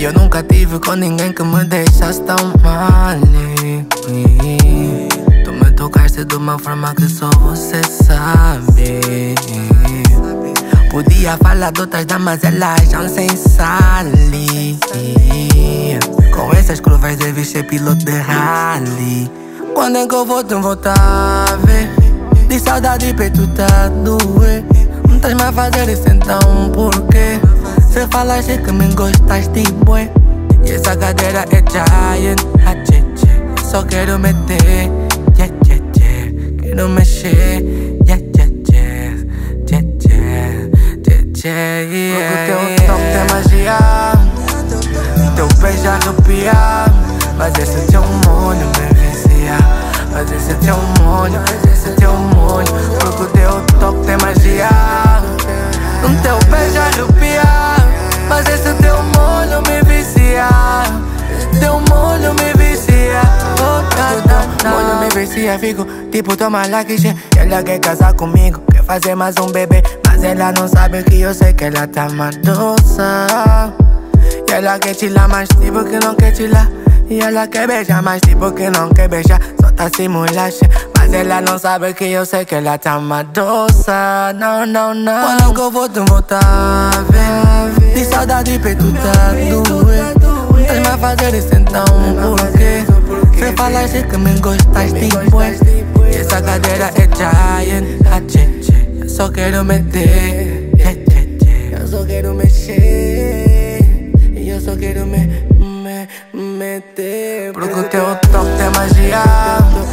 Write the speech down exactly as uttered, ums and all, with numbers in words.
E eu nunca tive com ninguém que me deixasse tão mal. Tu me tocaste de uma forma que só você sabe. Podia falar de outras damas, elas já sem sali. Com essas curvas deves ser piloto de rally. Quando é que eu vou te voltar a ver? De saudade peito tá a doer. Não estás-me a fazer isso então porquê? Cê falaste que me gostaste bué. E essa cadeira é giant, ha, tchê, tchê. Só quero meter, yeah, yeah, yeah. Quero mexer, yeah, yeah, yeah. Yeah, yeah, yeah, yeah. Porque o teu toque tem magia, teu beijo arrepia. Mas esse teu molho me vicia. Mas esse teu molho, mas esse teu molho. Porque o teu toque tem magia, um teu beijo arrepia. Mas esse teu molho me vicia. Teu molho me vicia. Oh, teu molho me vicia. Fico tipo toma lá que che. Ela quer casar comigo, quer fazer mais um bebê. Mas ela não sabe que eu sei que ela tá madoça. E ela quer chilar, mas tipo que não quer chilar. E ela quer beijar, mas tipo que não quer beijar. Só tá simulando, mas ela não sabe que eu sei que ela tá madoça. Não, não, não. Quando que eu vou te voltar a ver? De saudade peito tá a doer. Não estás-me a fazer isso então porquê? Cê falaste que me gostaste bué. E essa cadeira é giant, ha, tchê, tchê. Eu só quero meter, yeah, yeah, yeah. Eu só quero mexer. E eu só quero me, me, meter. Porque o teu toque tem magia,